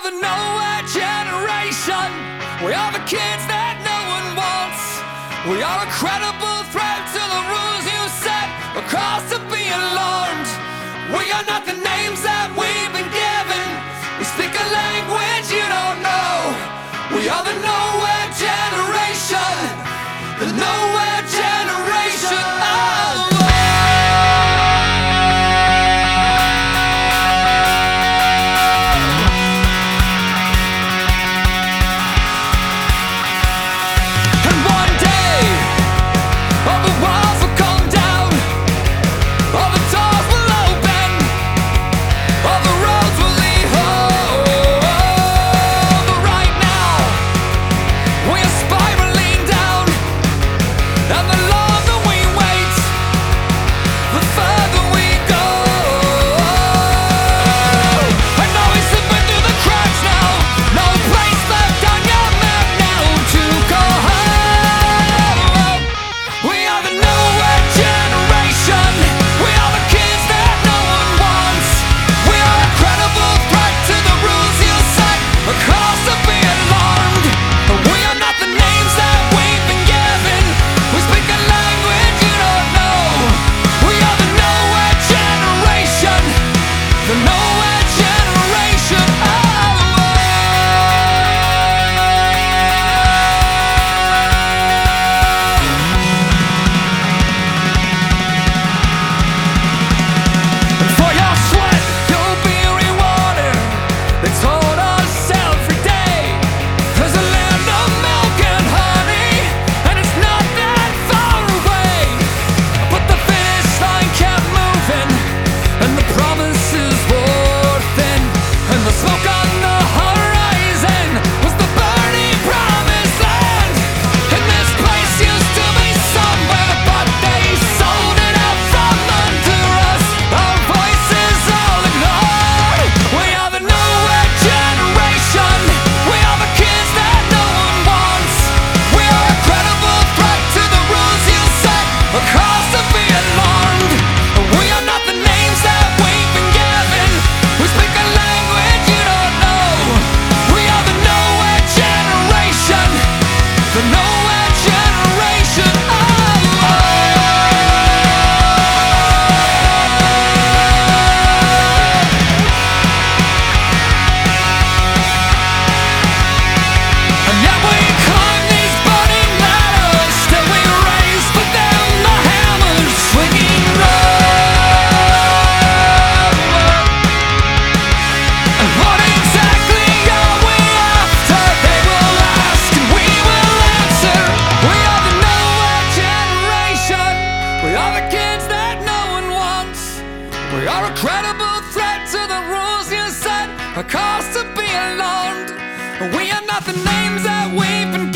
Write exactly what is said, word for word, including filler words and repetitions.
the nowhere generation. We are the kids that no one wants. We are a credible threat to the rules you set. A cause to be alarmed. We are not the names that we've been given. We speak a language you don't know. We are the nowhere generation. The nowhere generation. Oh. We are a credible threat to the rules you set, a cause to be alarmed. We are not the names that we've been